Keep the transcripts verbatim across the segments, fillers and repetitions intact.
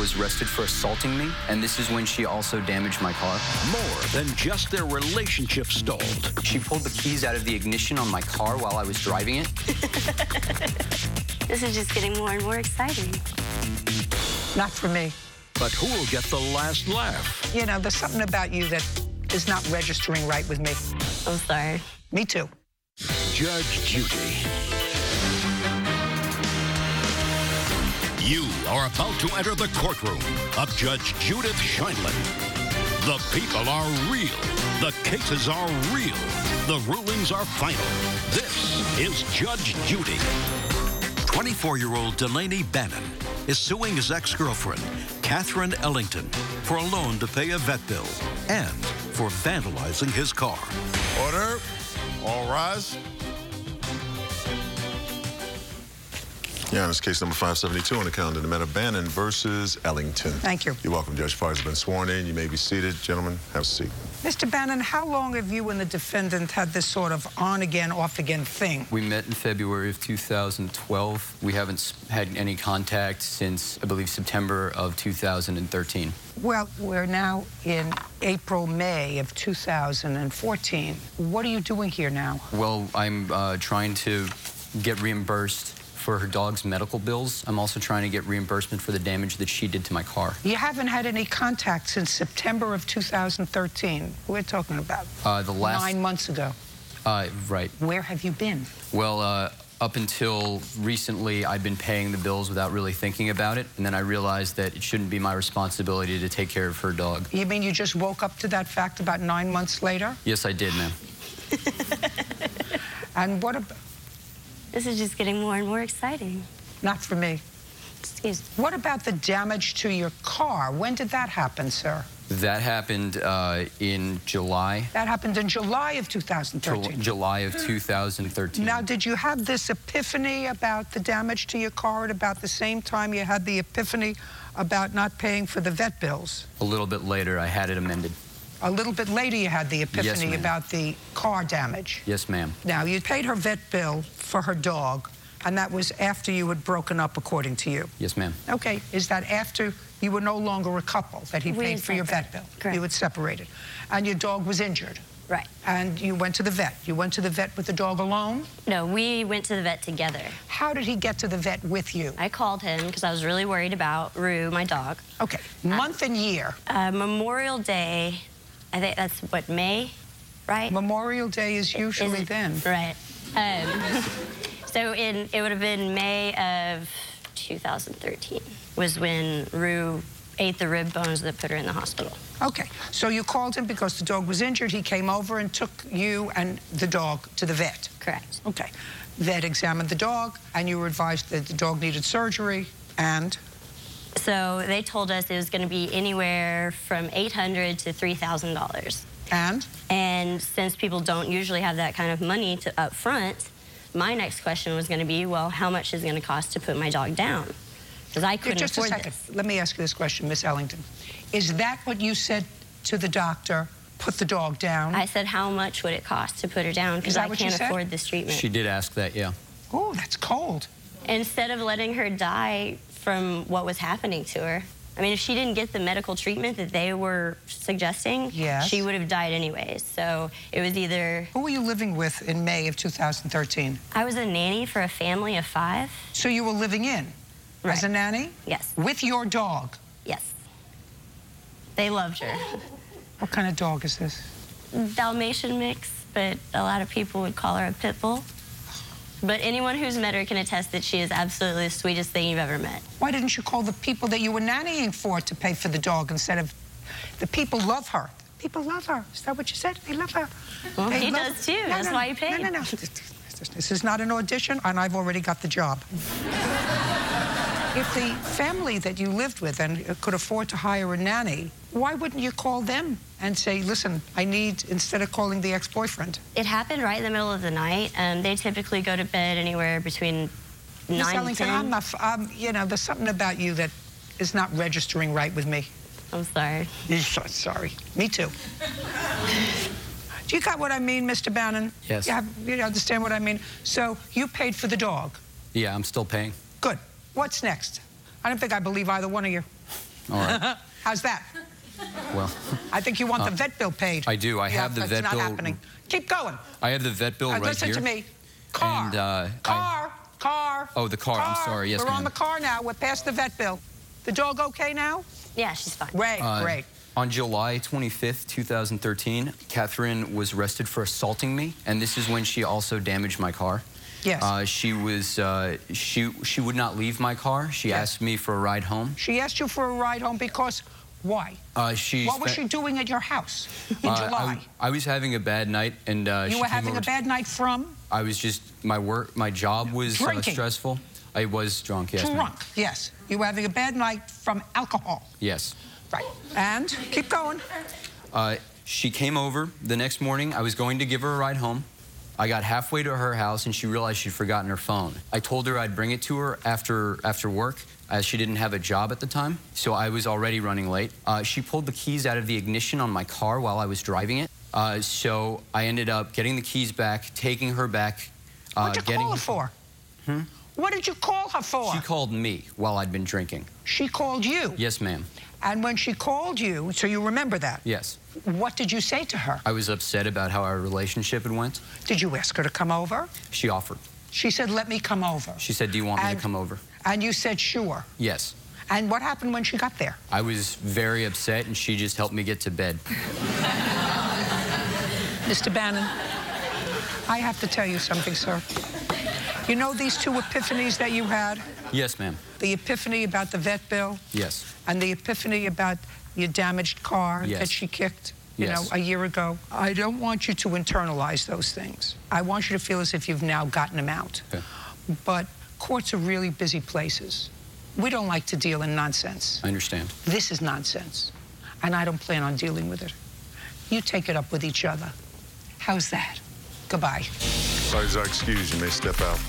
was arrested for assaulting me, and this is when she also damaged my car. More than just their relationship stalled. She pulled the keys out of the ignition on my car while I was driving it. This is just getting more and more exciting. Not for me. But who will get the last laugh? You know, there's something about you that is not registering right with me. I'm sorry. Me too. Judge Judy. You are about to enter the courtroom of Judge Judith Sheindlin. The people are real. The cases are real. The rulings are final. This is Judge Judy. twenty-four-year-old Delaney Bannon is suing his ex-girlfriend, Catherine Ellington, for a loan to pay a vet bill and for vandalizing his car. Order. All rise. Yeah, this case number five seventy-two on the calendar, the matter Bannon versus Ellington. Thank you. You're welcome, Judge. Parties have been sworn in. You may be seated. Gentlemen, have a seat. Mister Bannon, how long have you and the defendant had this sort of on-again, off-again thing? We met in February of two thousand twelve. We haven't had any contact since, I believe, September of two thousand thirteen. Well, we're now in April, May of two thousand fourteen. What are you doing here now? Well, I'm uh, trying to get reimbursed for her dog's medical bills. I'm also trying to get reimbursement for the damage that she did to my car. You haven't had any contact since September of two thousand thirteen. We're talking about Uh, the last... nine months ago. Uh, right. Where have you been? Well, uh, up until recently, I'd been paying the bills without really thinking about it, and then I realized that it shouldn't be my responsibility to take care of her dog. You mean you just woke up to that fact about nine months later? Yes, I did, ma'am. And what about... This is just getting more and more exciting. Not for me. Excuse me. What about the damage to your car? When did that happen, sir? That happened uh, in July. That happened in July of two thousand thirteen. Ju July of two thousand thirteen. Now, did you have this epiphany about the damage to your car at about the same time you had the epiphany about not paying for the vet bills? A little bit later, I had it amended. A little bit later, you had the epiphany Yes, about the car damage. Yes, ma'am. Now, you paid her vet bill for her dog, and that was after you had broken up, according to you. Yes, ma'am. Okay, is that after you were no longer a couple, that he We paid had for your vet bill? Correct. You had separated. And your dog was injured. Right. And you went to the vet. You went to the vet with the dog alone? No, we went to the vet together. How did he get to the vet with you? I called him because I was really worried about Rue, my dog. Okay, month and year. Uh, Memorial Day, I think that's what, May, right? Memorial Day is usually Is it- then. Right. Um, so in it would have been May of two thousand thirteen was when Rue ate the rib bones that put her in the hospital. Okay, so you called him because the dog was injured. He came over and took you and the dog to the vet. Correct. Okay. Vet examined the dog, and you were advised that the dog needed surgery, and? So they told us it was going to be anywhere from eight hundred dollars to three thousand dollars. And? And since people don't usually have that kind of money to up front, my next question was going to be, well, how much is it going to cost to put my dog down? Because I couldn't Just a afford second. this. Let me ask you this question, Miss Ellington. Is that what you said to the doctor, put the dog down? I said, how much would it cost to put her down? Is Because that I what you can't said? afford this treatment. She did ask that, yeah. Oh, that's cold. Instead of letting her die from what was happening to her, I mean, if she didn't get the medical treatment that they were suggesting, Yes. she would have died anyways. So it was either... Who were you living with in May of two thousand thirteen? I was a nanny for a family of five. So you were living in Right. as a nanny? Yes. With your dog? Yes. They loved her. What kind of dog is this? Dalmatian mix, but a lot of people would call her a pit bull. But anyone who's met her can attest that she is absolutely the sweetest thing you've ever met. Why didn't you call the people that you were nannying for to pay for the dog instead of... The people love her. People love her. Is that what you said? They love her. Well, They he love- does too. No, That's no, why he paid. No, no, no. This is not an audition, and I've already got the job. If the family that you lived with and could afford to hire a nanny, why wouldn't you call them and say, listen, I need, instead of calling the ex-boyfriend? It happened right in the middle of the night. Um, they typically go to bed anywhere between Miss nine and Ellington, ten. I'm not, um, you know, there's something about you that is not registering right with me. I'm sorry. Sorry. Me too. Do you got what I mean, Mister Bannon? Yes. You, have, you understand what I mean? So you paid for the dog. Yeah, I'm still paying. Good. What's next? I don't think I believe either one of you. All right. How's that? Well, I think you want uh, the vet bill paid. I do. I yeah, have the that's vet not bill. happening. Keep going. I have the vet bill Uh, right listen here. to me. Car. And, uh, car. I, car. Oh, the car. I'm sorry. Yes, We're on ma'am. the car now. We're past the vet bill. The dog okay now? Yeah, she's fine. Great, Uh, great. On July twenty-fifth, two thousand thirteen, Catherine was arrested for assaulting me, and this is when she also damaged my car. Yes. Uh, she was, uh, she, she would not leave my car. She Yes. asked me for a ride home. She asked you for a ride home because why? Uh, she What was spent- she doing at your house in Uh, July? I, I was having a bad night, and uh, you she were came having over a to- bad night from? I was just, my work, my job was uh, Drinking. stressful. I was drunk, yes, ma'am. Drunk, yes. You were having a bad night from alcohol. Yes. Right. And keep going. Uh, she came over the next morning. I was going to give her a ride home. I got halfway to her house, and she realized she'd forgotten her phone. I told her I'd bring it to her after, after work, as she didn't have a job at the time, so I was already running late. Uh, she pulled the keys out of the ignition on my car while I was driving it. Uh, so I ended up getting the keys back, taking her back. Uh, What'd you getting call her for? Hmm? What did you call her for? She called me while I'd been drinking. She called you? Yes, ma'am. And when she called you, so you remember that? Yes. What did you say to her? I was upset about how our relationship had went. Did you ask her to come over? She offered. She said, let me come over. She said, do you want me And- to come over? And you said, sure. Yes. And what happened when she got there? I was very upset, and she just helped me get to bed. Mister Bannon, I have to tell you something, sir. You know these two epiphanies that you had? Yes, ma'am. The epiphany about the vet bill Yes. and the epiphany about your damaged car Yes. that she kicked, you Yes. know, a year ago. I don't want you to internalize those things. I want you to feel as if you've now gotten them out. Okay. But courts are really busy places. We don't like to deal in nonsense. I understand. This is nonsense, and I don't plan on dealing with it. You take it up with each other. How's that? Goodbye. Sorry, Zach, excuse you may step out.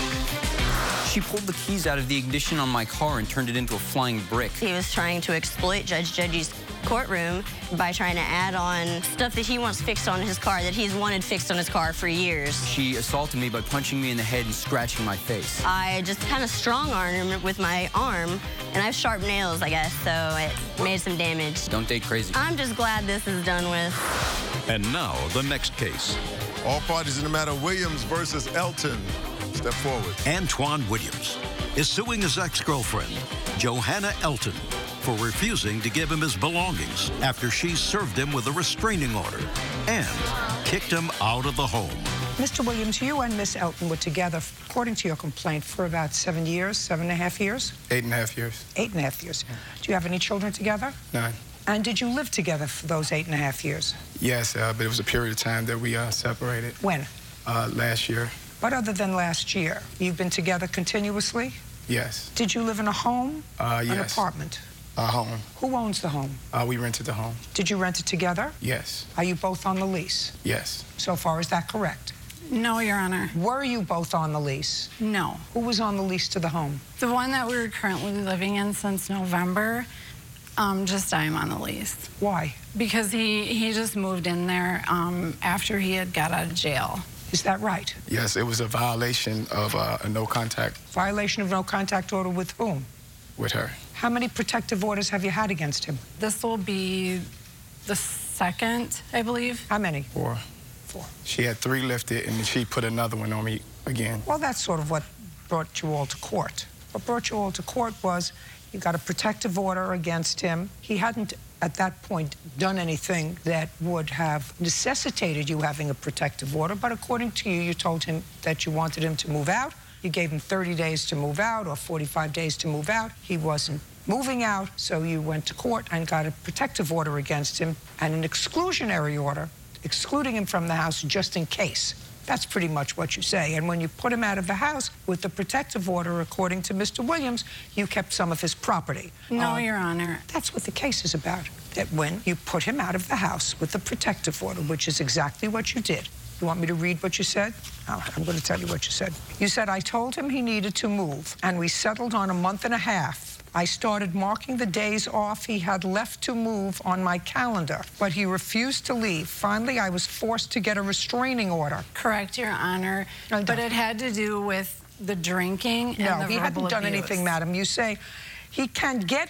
She pulled the keys out of the ignition on my car and turned it into a flying brick. He was trying to exploit Judge Judge's courtroom by trying to add on stuff that he wants fixed on his car, that he's wanted fixed on his car for years. She assaulted me by punching me in the head and scratching my face. I just kind of strong-armed him with my arm, and I have sharp nails, I guess, so it made some damage. Don't date crazy. I'm just glad this is done with. And now, the next case. All parties in the matter, Williams versus Elton. Step forward. Antoine Williams is suing his ex-girlfriend, Johanna Elton, for refusing to give him his belongings after she served him with a restraining order and kicked him out of the home. Mister Williams, you and Miss Elton were together, according to your complaint, for about seven years, seven and a half years? Eight and a half years. Eight and a half years. Do you have any children together? Nine. And did you live together for those eight and a half years? Yes, uh, but it was a period of time that we uh, separated. When? Uh, last year. But other than last year, you've been together continuously? Yes. Did you live in a home? Uh, An yes. apartment? A home. Who owns the home? Uh, we rented the home. Did you rent it together? Yes. Are you both on the lease? Yes. So far, is that correct? No, Your Honor. Were you both on the lease? No. Who was on the lease to the home? The one that we're currently living in since November, um, just I'm on the lease. Why? Because he, he just moved in there um, after he had got out of jail. Is that right? Yes, it was a violation of uh, a no contact Violation of no contact order with whom? with her. How many protective orders have you had against him? This will be the second, I believe. How many? Or Four. she had three lifted and she put another one on me again. Well, that's sort of what brought you all to court. What brought you all to court was you got a protective order against him. He hadn't, at that point, done anything that would have necessitated you having a protective order, but according to you, you told him that you wanted him to move out. You gave him thirty days to move out or forty-five days to move out. He wasn't moving out, so you went to court and got a protective order against him and an exclusionary order, excluding him from the house just in case. That's pretty much what you say. And when you put him out of the house with the protective order, according to Mister Williams, you kept some of his property. No, Uh, Your Honor. That's what the case is about. That when you put him out of the house with the protective order, which is exactly what you did. You want me to read what you said? Oh, I'm going to tell you what you said. You said, I told him he needed to move, and we settled on a month and a half. I started marking the days off he had left to move on my calendar, but he refused to leave. Finally, I was forced to get a restraining order. Correct, Your Honor. I But don't- it had to do with the drinking and No, the he verbal hadn't done abuse. anything, madam. You say he can get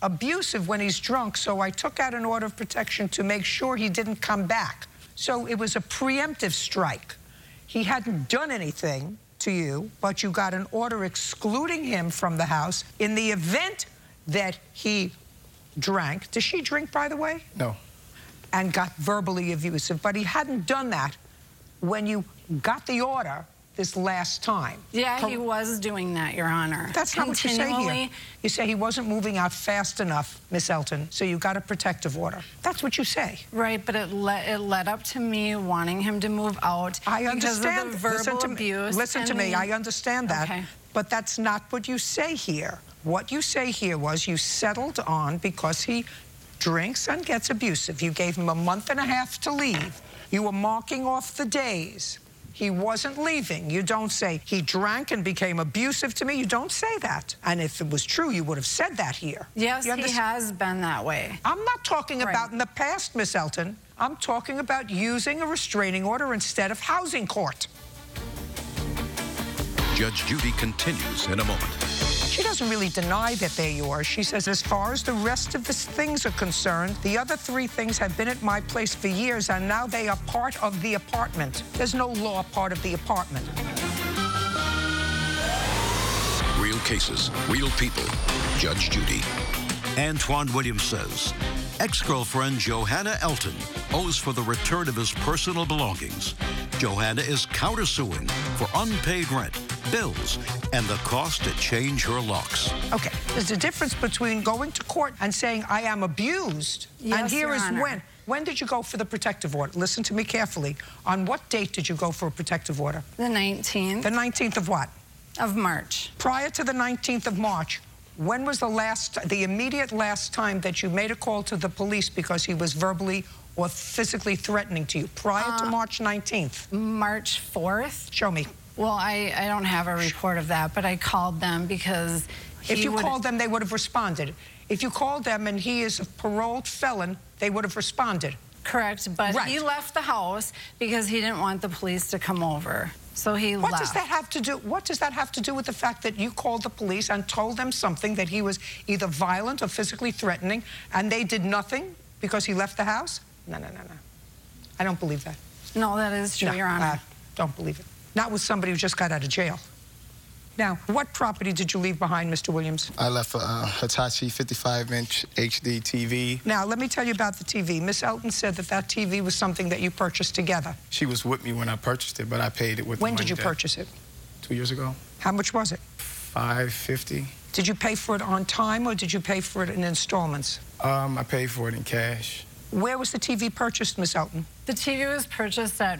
abusive when he's drunk, so I took out an order of protection to make sure he didn't come back. So it was a preemptive strike. He hadn't done anything to you, but you got an order excluding him from the house in the event that he drank. Does she drink, by the way? No. And got verbally abusive, but he hadn't done that when you got the order this last time. Yeah, Co- he was doing that, Your Honor. That's not what you say here. Continually. You say he wasn't moving out fast enough, Miss Elton, so you got a protective order. That's what you say. Right, but it, le it led up to me wanting him to move out I because understand. of the verbal Listen to abuse. me. Listen to and me. we- I understand that. Okay. But that's not what you say here. What you say here was you settled on because he drinks and gets abusive. You gave him a month and a half to leave. You were marking off the days. He wasn't leaving. You don't say, he drank and became abusive to me. You don't say that. And if it was true, you would have said that here. Yes, You he underst- has been that way. I'm not talking Right. about in the past, Miss Elton. I'm talking about using a restraining order instead of housing court. Judge Judy continues in a moment. She doesn't really deny that they're yours. She says, as far as the rest of the things are concerned, the other three things have been at my place for years, and now they are part of the apartment. There's no law part of the apartment. Real cases, real people. Judge Judy. Antoine Williams says ex-girlfriend Johanna Elton owes for the return of his personal belongings. Johanna is countersuing for unpaid rent, bills, and the cost to change her locks. Okay, there's a difference between going to court and saying, I am abused, Yes, and here Your is Honor. when. When did you go for the protective order? Listen to me carefully. On what date did you go for a protective order? The nineteenth The nineteenth of what? of March. Prior to the nineteenth of March, when was the last, the immediate last time that you made a call to the police because he was verbally or physically threatening to you? Prior Uh, to March nineteenth. March fourth. Show me. Well, I, I don't have a report of that, but I called them because he If you would, called them, they would have responded. If you called them and he is a paroled felon, they would have responded. Correct, but Right. he left the house because he didn't want the police to come over. So he What left. does that have to do? What does that have to do with the fact that you called the police and told them something, that he was either violent or physically threatening, and they did nothing because he left the house? No, no, no, no. I don't believe that. No, that is true, No, Your Honor. uh, don't believe it. Not with somebody who just got out of jail. Now, what property did you leave behind, Mister Williams? I left a uh, Hitachi fifty-five inch H D T V. Now, let me tell you about the T V. Miss Elton said that that T V was something that you purchased together. She was with me when I purchased it, but I paid it with When the did money you that- purchase it? Two years ago. How much was it? five fifty. Did you pay for it on time or did you pay for it in installments? Um, I paid for it in cash. Where was the T V purchased, Miss Elton? The T V was purchased at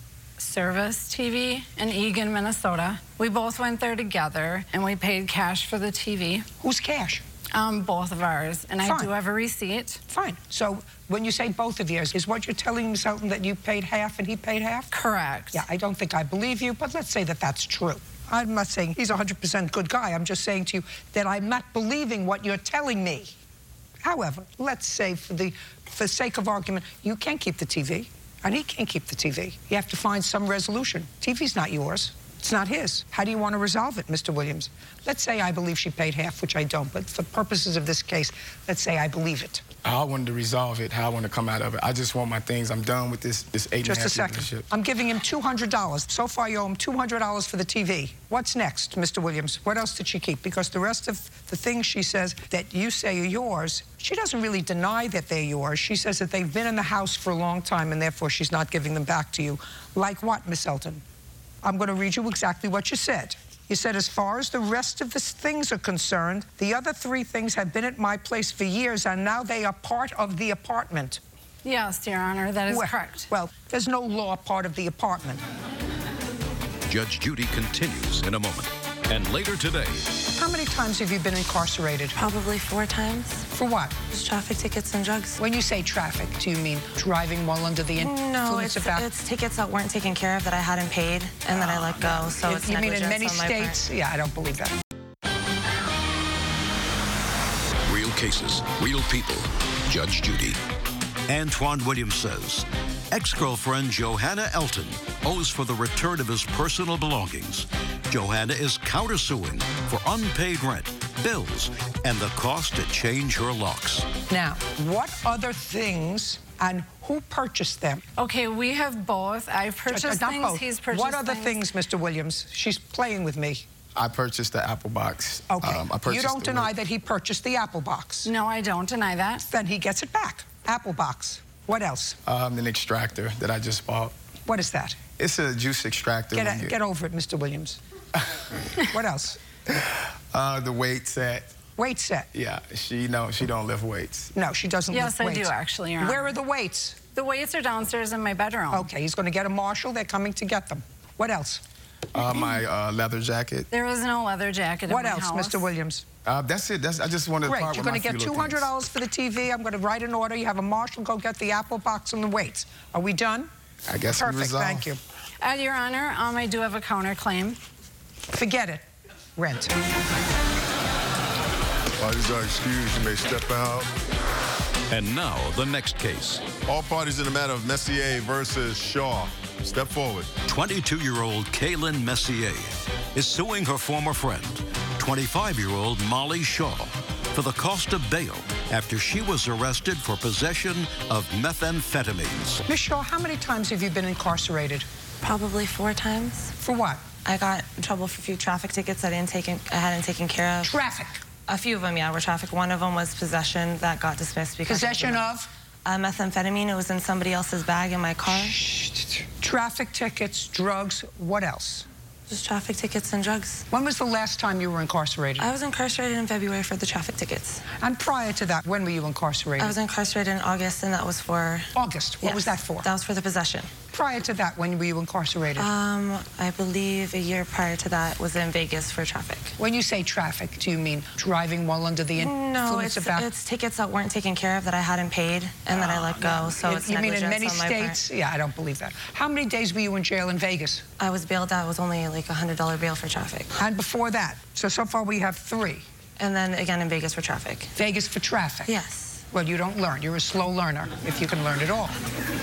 Service T V in Eagan, Minnesota. We both went there together, and we paid cash for the T V, Who's cash? um, both of ours, and I Fine. do have a receipt. Fine. So when you say both of yours, is what you're telling Miss Elton that you paid half and he paid half? Correct. Yeah, I don't think I believe you, but let's say that that's true. I'm not saying he's a one hundred percent good guy. I'm just saying to you that I'm not believing what you're telling me. However, let's say for the for sake of argument, you can't keep the T V, and he can't keep the T V. You have to find some resolution. T V's not yours. It's not his. How do you want to resolve it, Mister Williams? Let's say I believe she paid half, which I don't, but for purposes of this case, let's say I believe it. How I wanted to resolve it, how I want to come out of it. I just want my things. I'm done with this this eight and a Just a half second. relationship. I'm giving him two hundred dollars. So far, you owe him two hundred dollars for the T V. What's next, Mister Williams? What else did she keep? Because the rest of the things she says that you say are yours, she doesn't really deny that they're yours. She says that they've been in the house for a long time, and therefore she's not giving them back to you. Like what, Miss Elton? I'm going to read you exactly what you said. You said, as far as the rest of the things are concerned, the other three things have been at my place for years, and now they are part of the apartment. Yes, Your Honor, that is well, correct. Well, there's no law part of the apartment. Judge Judy continues in a moment. And later today, How many times have you been incarcerated? Probably four times. For what? Just traffic tickets and drugs. When you say traffic, do you mean driving while under the influence No, it's, of alcohol? it's tickets that weren't taken care of that I hadn't paid and that I let go. So You- it's you mean in negligence many on my part. states? Yeah, I don't believe that. real cases, real people. Judge Judy. Antoine Williams says ex-girlfriend Johanna Elton owes for the return of his personal belongings. Johanna is countersuing for unpaid rent, bills, and the cost to change her locks. Now, what other things and who purchased them? Okay, we have both. I've purchased Not things, both. he's purchased What other things. things, Mister Williams? She's playing with me. I purchased the Apple box. Okay. Um, I You purchased don't the deny weight. that he purchased the Apple box. No, I don't deny that. Then he gets it back. Apple box. What else? Um, an extractor that I just bought. What is that? It's a juice extractor. Get, when a, you- get over it, Mister Williams. What else? Uh, the weight set. Weight set. Yeah, she no, she don't lift weights. No, she doesn't Yes, lift I do, weights. actually, Your Where Honor. are the weights? The weights are downstairs in my bedroom. Okay, he's going to get a marshal. They're coming to get them. What else? Uh, my uh, leather jacket. There was no leather jacket What in my else, house. Mister Williams? Uh, that's it. That's I just wanted to Great. part You're with going to my get few two little hundred dollars for the T V. I'm going to write an order. You have a marshal go get the Apple box and the weights. Are we done? things. I guess we Perfect. resolved. Thank you. Uh, Your Honor, um, I do have a counterclaim. Forget it. Rent. Parties are excused. You may step out. And now, the next case. All parties in the matter of Messier versus Shaw. Step forward. twenty-two-year-old Kaylin Messier is suing her former friend, twenty-five-year-old Molly Shaw, for the cost of bail after she was arrested for possession of methamphetamines. Miss Shaw, how many times have you been incarcerated? Probably four times. For what? I got in trouble for a few traffic tickets I didn't take in, I hadn't taken care of. Traffic. A few of them, yeah, were traffic. One of them was possession that got dismissed because Possession of? uh, methamphetamine. It was in somebody else's bag in my car. Traffic tickets, drugs, what else? Just traffic tickets and drugs. When was the last time you were incarcerated? I was incarcerated in February for the traffic tickets. And prior to that, when were you incarcerated? I was incarcerated in August, and that was for... August. What Yes, was that for? That was for the possession. Prior to that, when were you incarcerated? Um, I believe a year prior to that was in Vegas for traffic. When you say traffic, do you mean driving while under the influence No, it's, of alcohol? it's tickets that weren't taken care of that I hadn't paid and that I let go, so You- it's you mean in negligence many on my states? part. Yeah, I don't believe that. How many days were you in jail in Vegas? I was bailed out. It was only like a one hundred dollar bail for traffic. And before that? So, so far we have three. And then again in Vegas for traffic. Vegas for traffic? Yes. Well, you don't learn. You're a slow learner, if you can learn it all.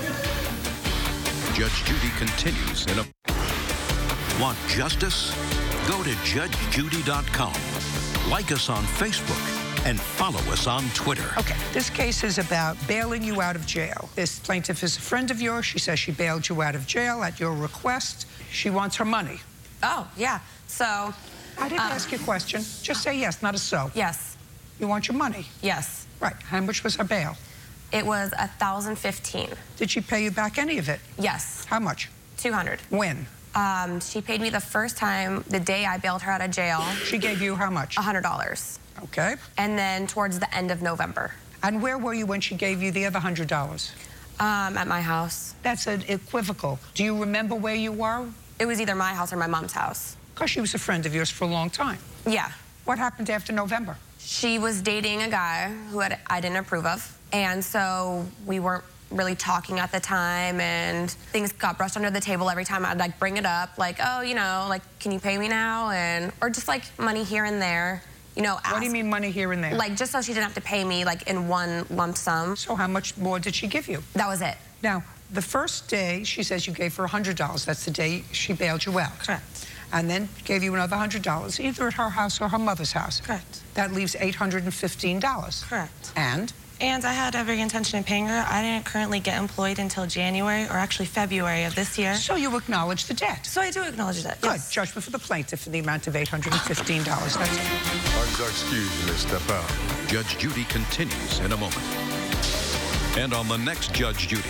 Judge Judy continues in a... Want justice? Go to judge judy dot com. Like us on Facebook and follow us on Twitter. Okay, this case is about bailing you out of jail. This plaintiff is a friend of yours. She says she bailed you out of jail at your request. She wants her money. Oh, yeah. So, I didn't Uh, ask you a question. Just say yes, not a so. yes. You want your money. Yes. Right. How much was her bail? It was one thousand fifteen. Did she pay you back any of it? Yes. How much? two hundred. When? Um, she paid me the first time, the day I bailed her out of jail, She gave you how much? one hundred dollars. Okay. And then towards the end of November, And where were you when she gave you the other one hundred dollars? um, at my house. That's an equivocal. Do you remember where you were? It was either my house or my mom's house. Because she was a friend of yours for a long time. Yeah. What happened after November? She was dating a guy who had, I didn't approve of. And so we weren't really talking at the time, and things got brushed under the table every time I'd like bring it up, like, oh, you know, like, can you pay me now? And, or just like money here and there, you know, ask. What do you mean money here and there? Like, just so she didn't have to pay me like in one lump sum. So how much more did she give you? That was it. Now, the first day, she says you gave her one hundred dollars. That's the day she bailed you out. Correct. And then gave you another one hundred dollars, either at her house or her mother's house. Correct. That leaves eight hundred fifteen dollars. Correct. And? And I had every intention of paying her. I didn't currently get employed until January, or actually February of this year. So you acknowledge the debt. So I do acknowledge that. Good. Yes. Judgment for the plaintiff in the amount of eight hundred fifteen dollars. That's it. Parties are excused. You may step out. Judge Judy continues in a moment. And on the next Judge Judy.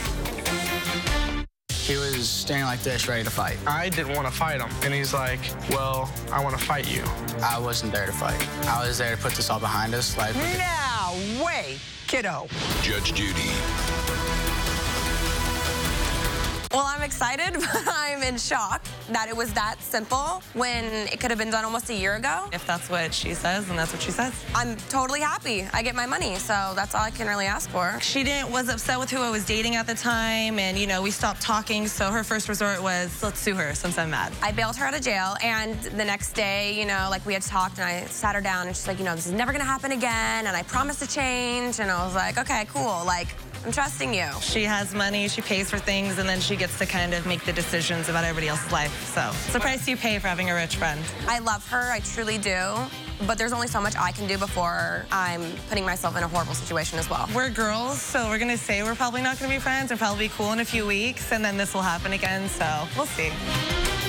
He was standing like this, ready to fight. I didn't want to fight him, and he's like, well, I want to fight you. I wasn't there to fight. I was there to put this all behind us. Like, Now, wait, kiddo. Judge Judy. Well, I'm excited, but I'm in shock that it was that simple when it could have been done almost a year ago. If that's what she says, then that's what she says. I'm totally happy. I get my money, so that's all I can really ask for. She didn't was upset with who I was dating at the time, and, you know, we stopped talking, so her first resort was, let's sue her since I'm mad. I bailed her out of jail, and the next day, you know, like, we had talked, and I sat her down, and she's like, you know, this is never gonna happen again, and I promise to change, and I was like, okay, cool, like, I'm trusting you. She has money, she pays for things, and then she gets to kind of make the decisions about everybody else's life. So it's the price you pay for having a rich friend. I love her, I truly do. but there's only so much I can do before I'm putting myself in a horrible situation as well. We're girls, so we're gonna say we're probably not gonna be friends and probably be cool in a few weeks, and then this will happen again, so we'll see.